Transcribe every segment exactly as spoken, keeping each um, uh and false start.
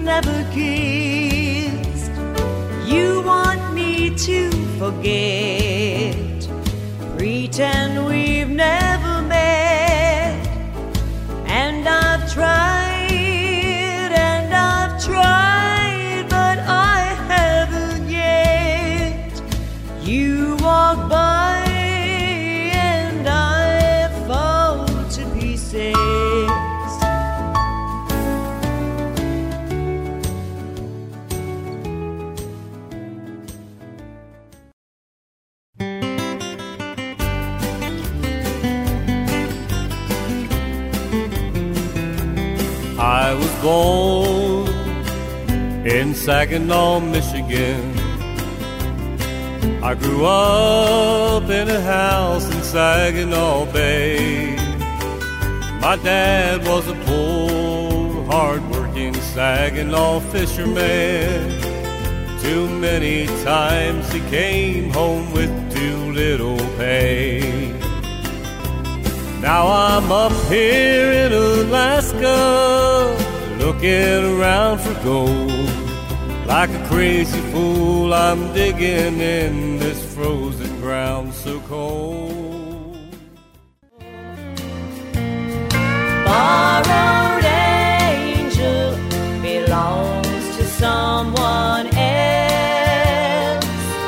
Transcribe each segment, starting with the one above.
never kissed. You want me to forget, pretend we've never met. And I've tried, and I've tried, but I haven't yet. You walk by and I fall to pieces. I was born in Saginaw, Michigan. I grew up in a house in Saginaw Bay. My dad was a poor, hard-working Saginaw fisherman. Too many times he came home with too little pay. Now I'm up here in Alaska, looking around for gold. Like a crazy fool, I'm digging in this frozen ground so cold. Borrowed angel belongs to someone else.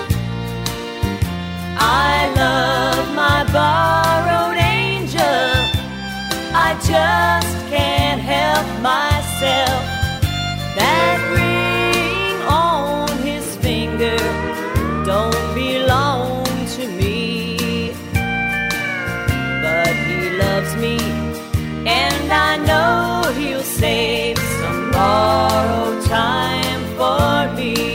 I love my borrowed angel, I just can't help myself. That ring on his finger don't belong to me, but he loves me, and I know he'll save some borrowed time for me.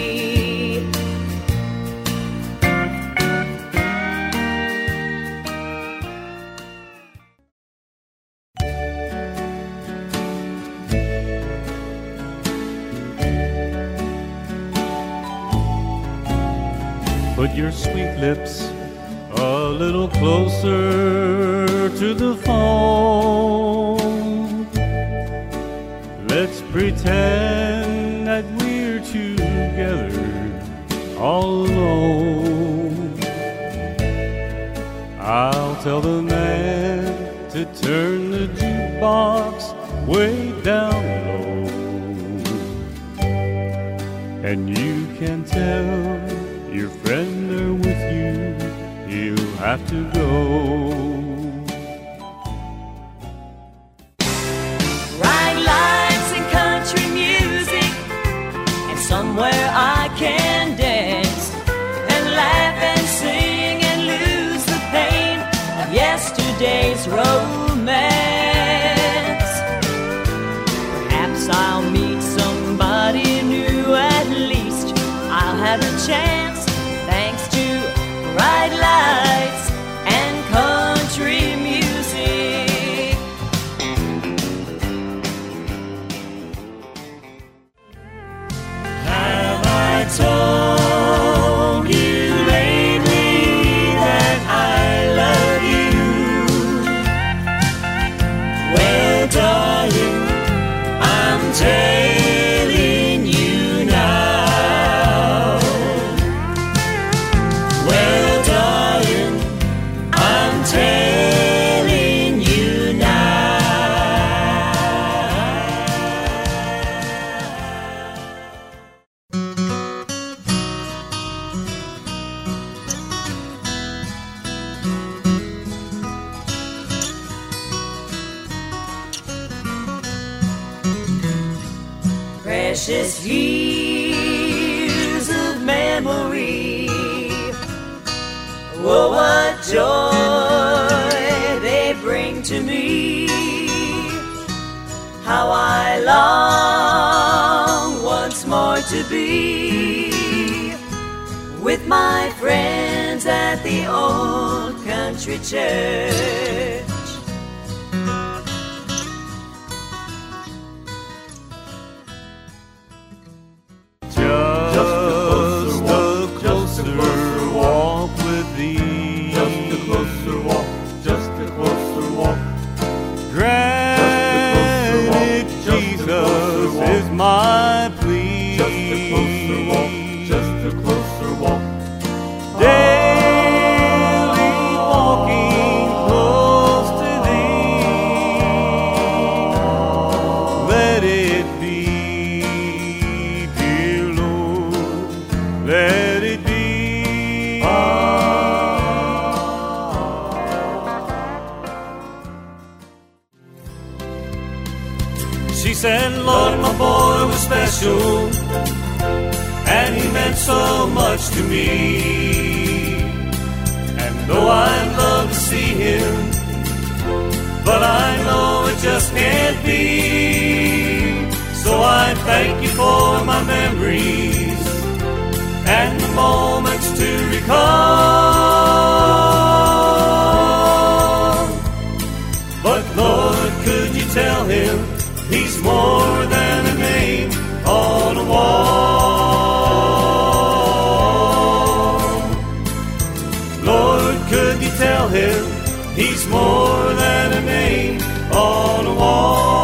Put your sweet lips a little closer to the phone. Let's pretend that we're together all alone. I'll tell the man to turn the jukebox way down low, and you can tell your friend are with you, he'll have to go. Bright lights and country music, and somewhere I can dance and laugh and sing and lose the pain of yesterday's romance. Perhaps I'll meet somebody new, at least I'll have a chance. Thanks to bright lights and country music. Have I told you lately that I love you? Well, darling, I'm telling you now. Well, darling, I'm telling you now. Precious years of memory, oh, what joy they bring to me. How I long once more to be with my friends at the old country church. Granted, Jesus is my special, and he meant so much to me. And though I'd love to see him, but I know it just can't be. So I thank you for my memories and the moments to recall. But Lord, could you tell him he's more than a name on a wall? Lord, could you tell him he's more than a name on a wall?